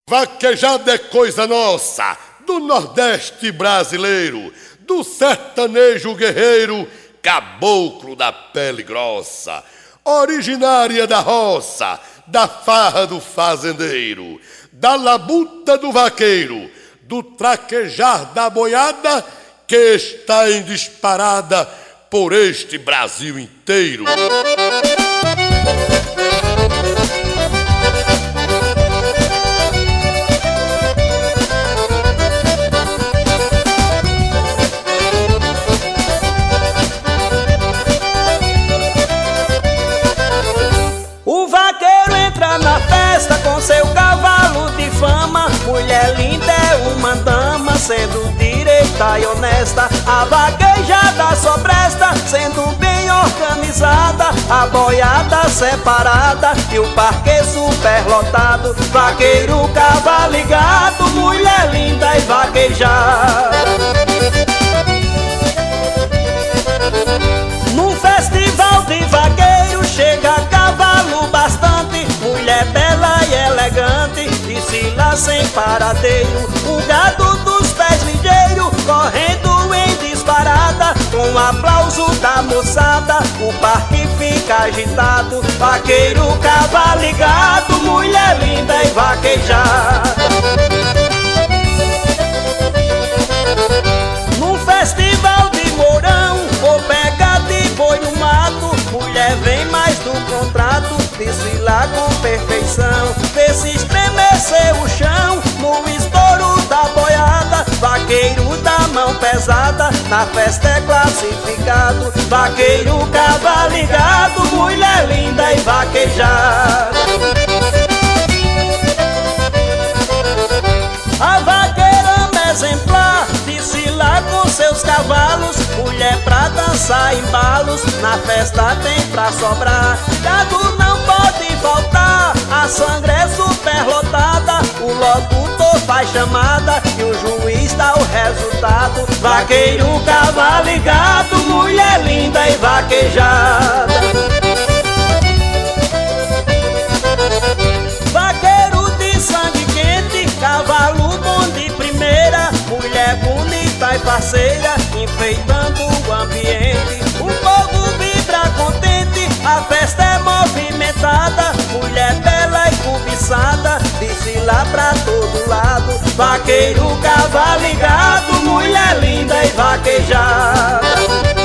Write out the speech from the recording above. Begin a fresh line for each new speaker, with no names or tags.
Vaquejada é coisa nossa, do Nordeste brasileiro, do sertanejo guerreiro, caboclo da pele grossa, originária da roça, da farra do fazendeiro, da labuta do vaqueiro, do traquejar da boiada, que está em disparada por este Brasil inteiro.
O vaqueiro entra na festa com seu cavalo de fama. Mulher linda é uma dama, sendo direita e honesta. A vaquejada só presta, sendo bem organizada. A boiada separada e o parque superlotado. Vaqueiro, cavalo e gato, mulher linda e vaquejada. Num festival de vaqueiro chega cavalo bastante, mulher bela e elegante, desfila sem paradeiro. O gado dos pés ligeiro, correndo em disparada, com aplauso da moçada, o parque fica agitado. Vaqueiro, cavalo e gado, mulher linda e vaquejada. Num festival de Mourão, ou pega de boi no mato, mulher vem mais do contrato, desfilar com perfeição, vê se estremecer o chão, no estouro da boiada. Vaqueiro da mão pesada, na festa é classificado. Vaqueiro, cavalo e gado, mulher linda e vaquejada. A vaqueira é exemplar, desfila com seus cavalos, mulher pra dançar embalos, na festa tem pra sobrar. Gado não pode faltar, a sangra é superlotada, o locutor faz chamada e o juiz dá o resultado. Vaqueiro, cavalo e gado, mulher linda e vaquejada. Vaqueiro de sangue quente, cavalo bom de primeira, mulher bonita e parceira, enfeitando o ambiente. O povo vibra contente, a festa é movimentada, mulher bela e cobiçada, desfila pra todo lado. Vaqueiro, cavalo e gado, mulher linda e vaquejada.